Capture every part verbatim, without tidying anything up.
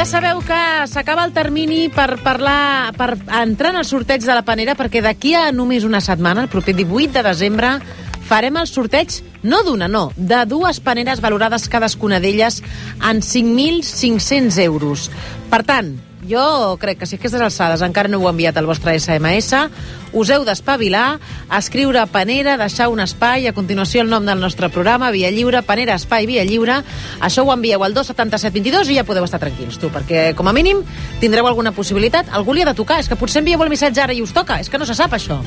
Ja sabeu que s'acaba el termini per parlar, per entrar en el sorteig de la panera, perquè d'aquí a només una setmana, el proper divuit de desembre, farem el sorteig, no d'una, no, de dues paneres valorades cadascuna d'elles en cinc mil cinc-cents euros. Per tant, jo crec que si a aquestes alçades encara no heu enviat el vostre esse eme esse, us heu d'espavilar, escriure panera, deixar un espai, a continuació el nom del nostre programa, Via Lliure, panera, espai, Via Lliure. Això ho envieu al dos setanta set vint dos i ja podeu estar tranquils, tu, perquè com a mínim tindreu alguna possibilitat. Algú li ha de tocar, és que potser envieu el missatge ara i us toca, és que no se sap això.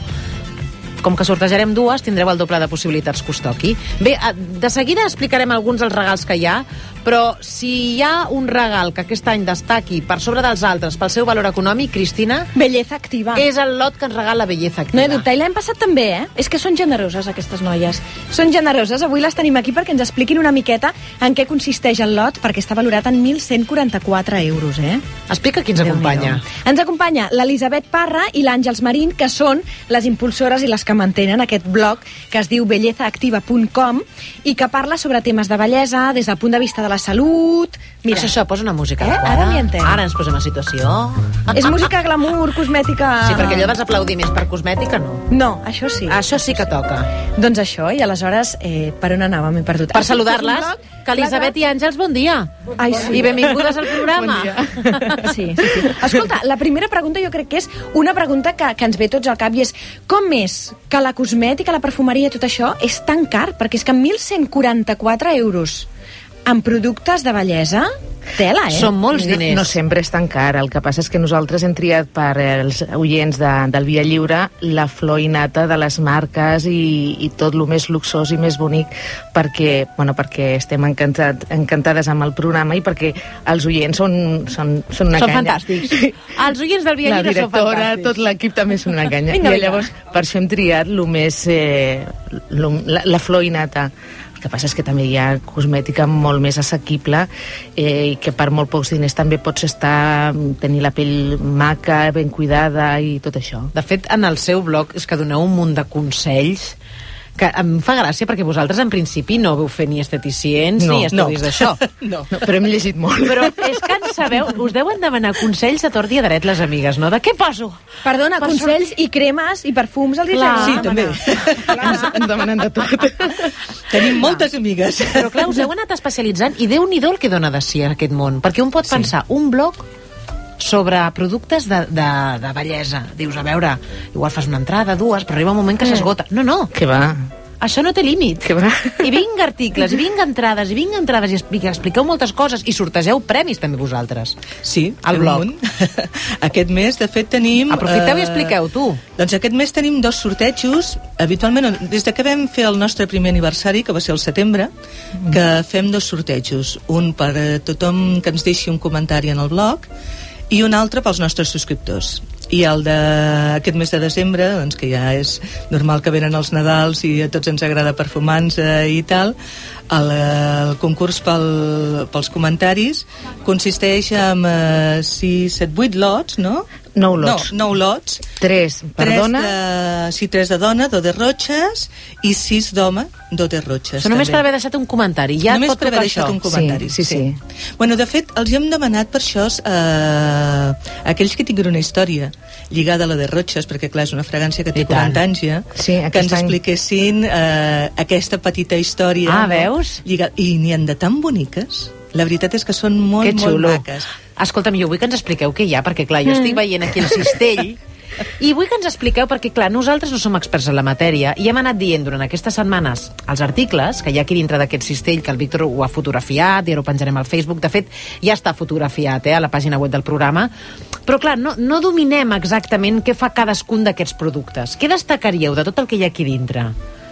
Com que sortejarem dues, tindreu el doble de possibilitats que us toqui. Bé, de seguida explicarem alguns dels regals que hi ha, però si hi ha un regal que aquest any destaqui per sobre dels altres pel seu valor econòmic, Cristina... Belleza Activa. És el lot que ens regala Belleza Activa. No he dubte, i l'hem passat també, eh? És que són generoses, aquestes noies. Són generoses. Avui les tenim aquí perquè ens expliquin una miqueta en què consisteix el lot, perquè està valorat en mil cent quaranta-quatre euros, eh? Explica qui ens acompanya. Ens acompanya l'Elisabet Parra i l'Àngels Marín, que són les impulsores i les que mantenen aquest blog que es diu belleza activa punt com i que parla sobre temes de bellesa des del punt de vista de la salut. Mira, això, això, posa una música. Eh? Ara m'hi entenc. Ara ens posem a situació. És música glamour, cosmètica... Sí, perquè allò dels aplaudiments per cosmètica, no. No, això sí. Això sí que toca. Doncs això, i aleshores, eh, per on anàvem? M'he perdut. Per saludar-les, que Elisabet i Àngels, bon dia. Ai, sí. I benvingudes al programa. Bon dia. Sí, sí, sí. Escolta, la primera pregunta jo crec que és una pregunta que, que ens ve tots al cap i és com és que la cosmètica, la perfumeria, tot això és tan car? Perquè és que mil cent quaranta-quatre euros en productes de bellesa, tela, eh? Són molts diners. No, no sempre és tan car. El que passa és que nosaltres hem triat per els oients de, del Via Lliure la flor i nata de les marques i, i tot el més luxós i més bonic perquè, bueno, perquè estem encantat, encantades amb el programa i perquè els oients són, són, són una són canya. Són fantàstics. Els oients del Via Lliure són fantàstics. La directora, tot l'equip també són una canya. Vinga, I llavors, per això hem triat lo més, eh, lo, la, la flor i nata. El que passa és que també hi ha cosmètica molt més assequible eh, i que per molt pocs diners també pots estar, tenir la pell maca, ben cuidada i tot això. De fet, en el seu blog és que doneu un munt de consells que em fa gràcia perquè vosaltres en principi no veu fer ni esteticients no, ni estudis no. d'això. No. no, però hem llegit molt. Però és que en sabeu, us deuen demanar consells a tort i a dret les amigues, no? De què poso? Perdona, Per consells sortir... i cremes i perfums al Clar, disseny. Sí, també. Ens, ens demanen de tot. Tenim moltes amigues. Però clar, us heu anat especialitzant i Déu-n'hi-do el que dona de si aquest món, perquè un pot Sí. pensar un blog sobre productes de, de, de bellesa. Dius, a veure, igual fas una entrada, dues, però arriba un moment que s'esgota. No, no, Que va, això no té límit. que va. I vinga articles, i vinga entrades, i vinga entrades, i explique, expliqueu moltes coses, i sortegeu premis també vosaltres. Sí, Al fem blog. un. Aquest mes, de fet, tenim... Aprofiteu i eh, expliqueu, tu. Doncs aquest mes tenim dos sortejos. Habitualment, des de que vam fer el nostre primer aniversari, que va ser el setembre, mm. que fem dos sortejos. Un per a tothom que ens deixi un comentari en el blog i un altre pels nostres subscriptors. I el d'aquest mes de desembre, doncs, que ja és normal que venen els Nadals i a tots ens agrada perfumar-nos i tal, el, el concurs pel, pels comentaris consisteix en eh, sis, set, vuit lots, no? Nou lots. No, nou lots. Tres per Tres dona. de, sí, tres de dona, dos de rotxes, i sis d'home, dos de rotxes. Això només també. per haver deixat un comentari. Ja Només et pot per haver tocar deixat això. un comentari. Sí, sí, sí. Bueno, de fet, els hem demanat per això eh, aquells que tinguin una història lligada a la de rotxes, perquè clar, és una fragància que té I tant. quaranta anys ja, Sí, que aquest ens any. expliquessin eh, aquesta petita història. Ah, veus? Lligada. I n'hi han de tan boniques. La veritat és que són molt, Que molt xulo. maques. Escolta'm, jo vull que ens expliqueu què hi ha, perquè clar, jo mm. estic veient aquí el cistell i vull que ens expliqueu, perquè clar, nosaltres no som experts en la matèria i hem anat dient durant aquestes setmanes els articles que hi ha aquí dintre d'aquest cistell, que el Víctor ho ha fotografiat i ara ho penjarem al Facebook. De fet, ja està fotografiat eh, a la pàgina web del programa. Però clar, no, no dominem exactament què fa cadascun d'aquests productes. Què destacaríeu de tot el que hi ha aquí dintre?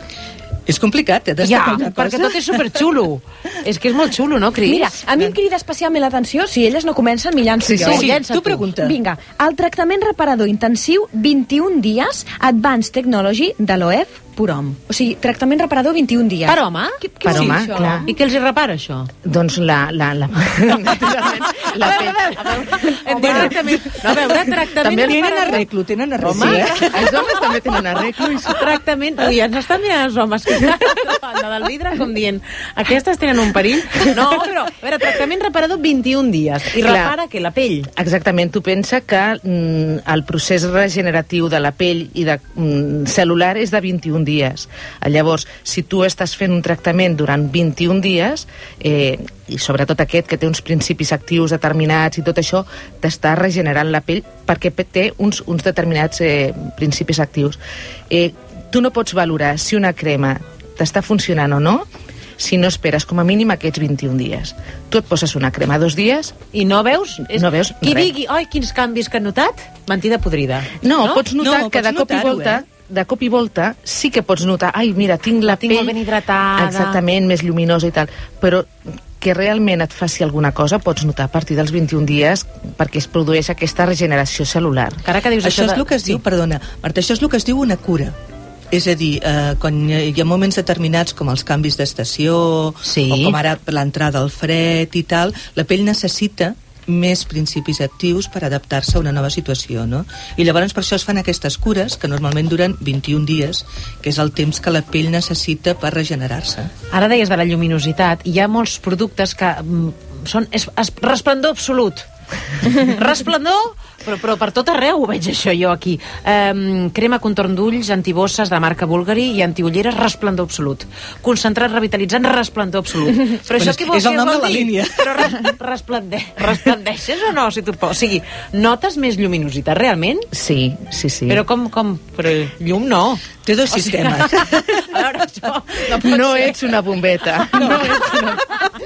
És complicat, eh, Ja, destacar una perquè cosa. tot és superxulo. És que és molt xulo, no, Cris? Mira, a mi em crida especialment l'atenció, si elles no comencen, mi llanço Sí, jo. sí, llança tu tu. pregunta. Vinga, el tractament reparador intensiu vint-i-un dies Advanced Technology de l'O E F per home. O sigui, tractament reparador vint-i-un dies. Per home? Què, què Per vol dir home, això? clar. I què els hi repara, això? Doncs la... la, la, naturalment, la A pell. veure, a veure, hem dit tractament... No, a veure, tractament... També Tenen reparador. arreglo, tenen arreglo. Sí, eh? Els homes també tenen arreglo. I... Tractament... Ui, ens estan mirant els homes que estan a banda del vidre com dient aquestes tenen un perill. No, però, a veure, tractament reparador vint-i-un dies. I Clar. repara que la pell... Exactament, tu pensa que mm, el procés regeneratiu de la pell i de mm, cel·lular és de vint-i-un dies. Llavors, si tu estàs fent un tractament durant vint-i-un dies, eh, i sobretot aquest que té uns principis actius determinats i tot això, t'està regenerant la pell perquè té uns, uns determinats eh, principis actius. Eh, tu no pots valorar si una crema t'està funcionant o no si no esperes com a mínim aquests vint-i-un dies. Tu et poses una crema dos dies... I no veus? És... No veus Qui res. digui, oi, quins canvis que han notat? Mentida podrida. No, no? pots notar No, que pots de cop i notar-ho, volta... eh? de cop i volta sí que pots notar, ai, mira, tinc la, La tinc pell... molt ben hidratada. Exactament, més lluminosa i tal. Però que realment et faci alguna cosa pots notar a partir dels vint-i-un dies perquè es produeix aquesta regeneració cel·lular. Ara que dius Això això, és el que es diu, perdona, Marta, això és el que es diu una cura. És a dir, eh, quan hi ha moments determinats com els canvis d'estació, Sí. o com ara l'entrada al fred i tal, la pell necessita més principis actius per adaptar-se a una nova situació, no? I llavors per això es fan aquestes cures, que normalment duren vint-i-un dies, que és el temps que la pell necessita per regenerar-se. Ara deies de la lluminositat, i hi ha molts productes que mm, són és, és resplendor absolut. Resplendor, però, però per tot arreu ho veig això jo aquí. Um, crema contorn d'ulls, antibosses de marca Bulgari i antiulleres, resplendor absolut. Concentrat revitalitzant, resplendor absolut. Però això Bueno, què vol, és el què nom vol de la dir? línia. Però res, resplende, resplendeixes o no? Si tu, o sigui, notes més lluminositat realment? Sí, sí, sí. Però com, com? Però llum no. Té dos sistemes. A veure, això no pot no ser. ets una bombeta. No ets una...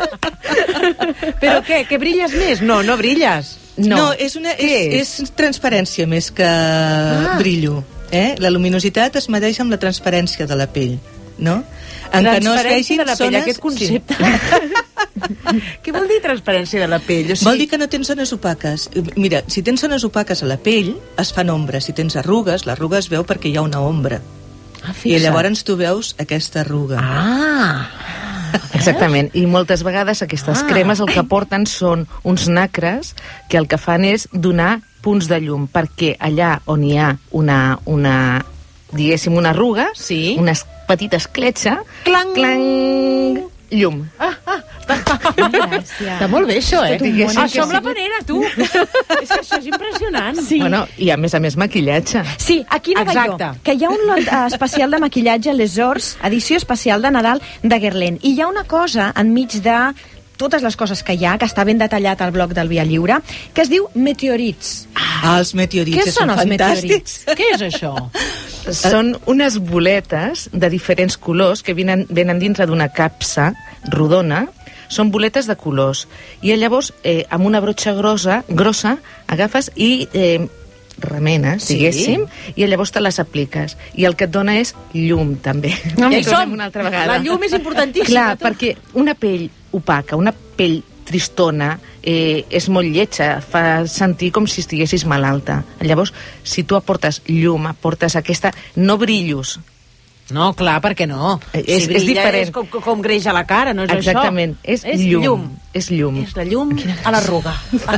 Però què, que brilles més? No, no brilles. No. No, és, una, Què és, és transparència més que ah. brillo. Eh? La luminositat es medeix amb la transparència de la pell, no? En què no es Transparència vegin de la pell, zones... aquest concepte. Sí. Què vol dir transparència de la pell? O sigui... Vol dir que no tens zones opaques. Mira, si tens zones opaques a la pell, es fan ombres. Si tens arrugues, l'arruga es veu perquè hi ha una ombra. Ah, I llavors tu veus aquesta arruga. Ah! Exactament, i moltes vegades aquestes Ah. cremes el que porten són uns nacres que el que fan és donar punts de llum, perquè allà on hi ha una, una diguéssim, una arruga, Sí. una petita escletxa, Clang! clang, llum. Ah, ah, Gràcies. està molt bé això, eh? tot un món Això que amb la sí. panera, tu. És que això és impressionant. Sí. Bueno, i a més a més maquillatge. Sí, aquí anava Exacte. jo. Que hi ha un lot eh, especial de maquillatge, Les Ors, edició especial de Nadal de Guerlain. I hi ha una cosa enmig de totes les coses que hi ha, que està ben detallat al blog del Via Lliure, que es diu Meteorits. Ah, els meteorits Què són són els fantàstics. Què és això? Són unes boletes de diferents colors que venen, venen dintre d'una capsa rodona. Són boletes de colors. I llavors, eh, amb una brotxa grossa, grossa agafes i eh, remenes, Sí. diguéssim, i llavors te les apliques. I el que et dona és llum, també. Ja hi I tornem som. una altra vegada. La llum és importantíssima. Clar, tu. perquè una pell opaca, una pell tristona, eh, és molt lletja, fa sentir com si estiguessis malalta. Llavors, si tu aportes llum, aportes aquesta... no brillos. No, clar, perquè no. Eh, és- és brilla, diferent. És com, com greix a la cara, no és Exactament, això? és llum. llum. És llum. És la llum a l'arruga.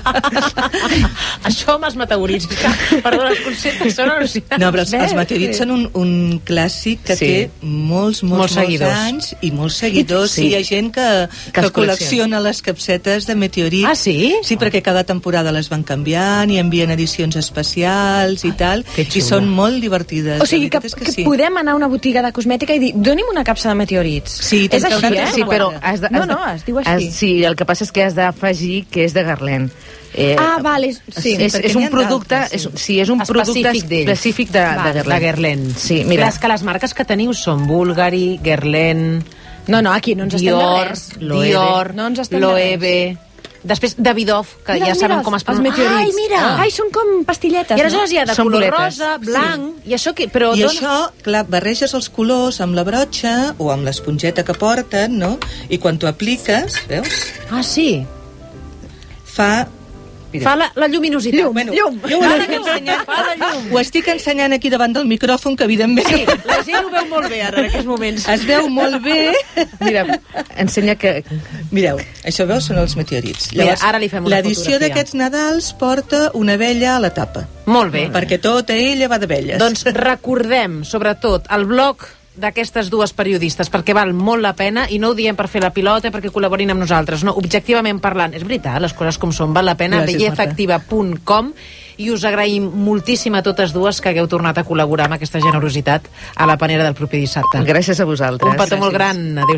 Això amb els meteorits. Perdona, els conceptes són al·lucinants. No, però els, els meteorits són un, un clàssic que Sí. té molts, molts, Molts molts, seguidors. anys i molts seguidors. Sí. I hi ha gent que, Que que, els col·lecciona les capsetes de meteorits. Ah, sí? Sí, perquè cada temporada les van canviant i envien edicions especials i tal. que I xulo. són molt divertides. O sigui, La que, veritat és que, sí. podem anar a una botiga de cosmètica i dir, doni'm una capsa de meteorits. Sí, és te'n així, caldrà eh? Sí, però quatre. has de, No, has de, no, es diu així. Has, sí, el que passa és que has d'afegir que és de Guerlain. Eh, Ah, vale, sí. és, perquè és n'hi un ha producte, d'altres, és, sí. sí, és un producte Específic d'ells. específic de, Val, de Guerlain. de Guerlain. Sí, mira. Clar, és que les marques que teniu són Bulgari, Guerlain, No, no, aquí no ens estem de Dior, res. Loewe. Dior, No ens estem de Loewe. Després, Davidoff, que Mira, ja mira, sabem els- com es els pronuncia. meteorits. Ai, mira! Ai, són com pastilletes, I aleshores hi ha de Són color boletes. rosa, blanc, i això que... Però I dona... això, clar, barreges els colors amb la brotxa o amb l'esponjeta que porten, no? I quan t'ho apliques, veus? Ah, sí? Fa Fa la, la lluminositat. Llum, Bueno, llum. jo ho estic, ensenyant, Fa la llum. ho estic ensenyant aquí davant del micròfon, que evidentment Sí, la gent ho veu molt bé ara, en aquests moments. es veu molt bé. Mira, ensenya que... Mireu, això veus són els meteorits. Mira, ara li fem una l'edició fotografia. d'aquests Nadals porta una abella a la tapa, Molt bé. perquè tota ella va d'abelles. Doncs recordem, sobretot, el blog d'aquestes dues periodistes, perquè val molt la pena, i no ho diem per fer la pilota, perquè col·laborin amb nosaltres, no, objectivament parlant, és veritat, les coses com són, val la pena, Gràcies, belleza activa punt com, i us agraïm moltíssim a totes dues que hagueu tornat a col·laborar amb aquesta generositat a la panera del proper dissabte. Gràcies a vosaltres. Un petó molt gran. Adéu.